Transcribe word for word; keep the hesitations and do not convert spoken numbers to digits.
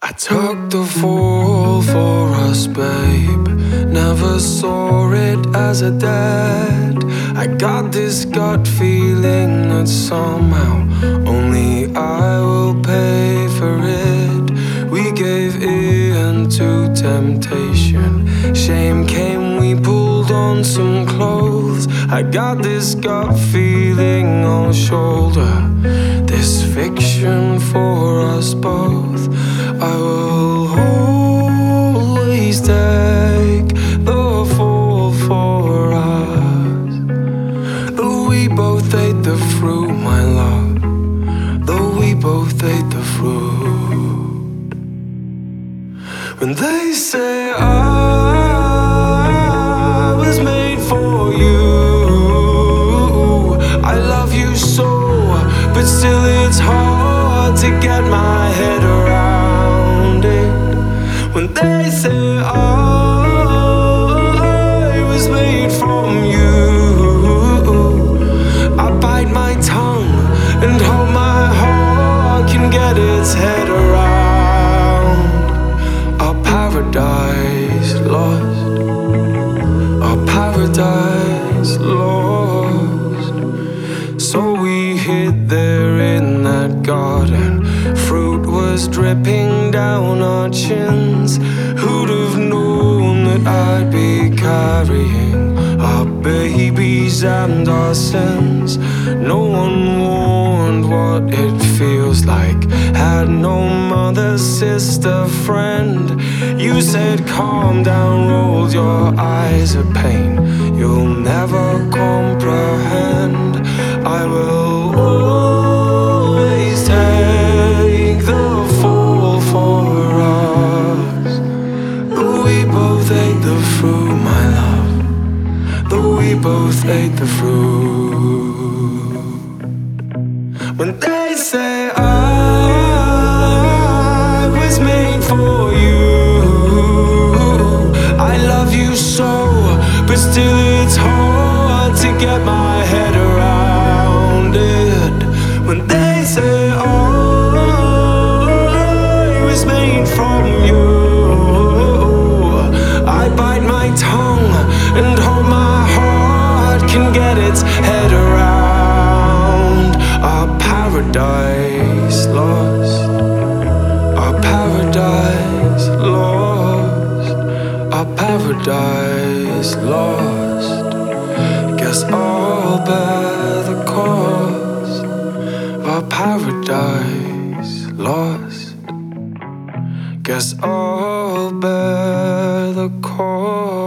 I took the fall for us, babe. Never saw it as a debt. I got this gut feeling that somehow only I will pay for it. We gave in to temptation. Shame came, we pulled on some clothes. I got this gut feeling I'll shoulder this fiction for us both. I will always take the fall for us. Though we both ate the fruit, my love. Though we both ate the fruit. When they say I was made for you, I love you so, but still it's hard to get my head around it. When they say I was made from you, I bite my tongue and hope my heart can get its head around our paradise lost, our paradise lost. So we hid there in that garden. Fruit was dripping down our chins. Who'd have known that I'd be carrying our babies and our sins? No one warned what it feels like. Had no mother, sister, friend. You said calm down, rolled your eyes of pain. You'll never comprehend. I will always take the fall for us. Though we both ate the fruit, my love. Though we both ate the fruit. When they say I was made for you, I love you so, but still it's hard to get my head around it. When they say I was made from you, I bite my tongue and hope my heart can get its head around our paradise lost, our paradise lost, our paradise lost. Guess I'll bear the cost of our paradise lost. Guess I'll bear the cost.